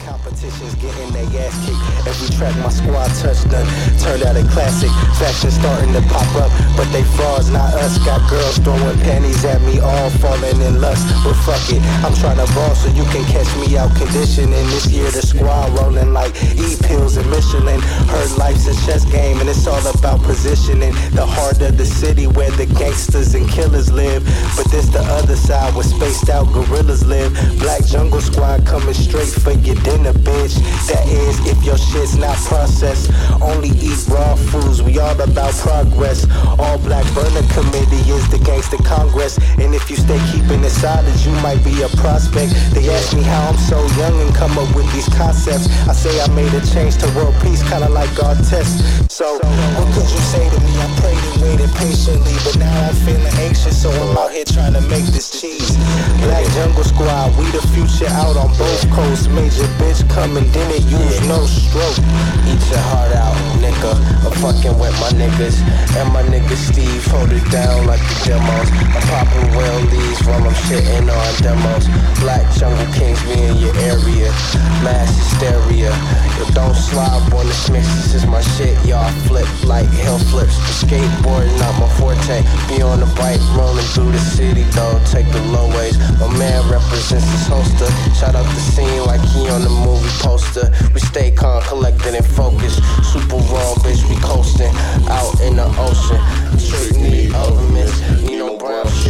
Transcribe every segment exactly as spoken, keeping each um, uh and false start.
competition's getting their ass kicked. Every track my squad touched done turned out a classic. Fashion starting to pop up, but they frauds, not us. Got girls throwing panties at me, all falling in lust. But fuck it, I'm trying to ball so you can catch me out conditioning. This year the squad rolling like E-pills and Michelin. Heard life's a chess game and it's all about positioning. The heart of the city where the gangsters and killers live. But this the other side where spaced out gorillas live. Black Jungle Squad coming straight for your dinner, bitch. That is if your shit's not processed. Only eat raw foods, we all about progress. All Black Burner Committee is the gangster Congress. And if you stay keeping it solid, you might be a prospect. They ask me how I'm so young and come up with these concepts. I say I made a change to world peace, kinda like God test. So, what could you say to me? I prayed and waited patiently, but now I'm feeling anxious, so I'm out here trying to make this cheese. Black Jungle Squad, we the future out on both coasts. Major bitch coming, didn't use no stroke. Eat your heart out, nigga. I'm fucking with my niggas. And my nigga Steve, hold it down like the demos. I'm popping well leaves while I'm shitting on demos. Black Jungle Kings be in your area. Mass hysteria. Yo, don't slob on this mix, this is my shit. Y'all flip like hill flips. Skateboarding not my forte. Be on the bike rolling through the city though. Take the low ways. My man represents his holster. Shout out the scene like he on the movie poster. We stay calm, collected and focused. Super raw, bitch, we coasting out in the ocean. Straight need overmix, need no brown shit.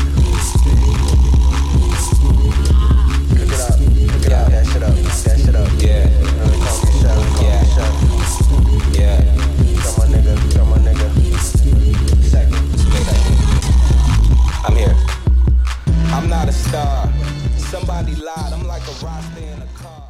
Cook it up, cook it up, that shit up, that shit up. Yeah, really call me chef, call me chef. Yeah, got my nigga, got my nigga. Second, I'm here. I'm not a star. Somebody lied, I'm like a roster in a car.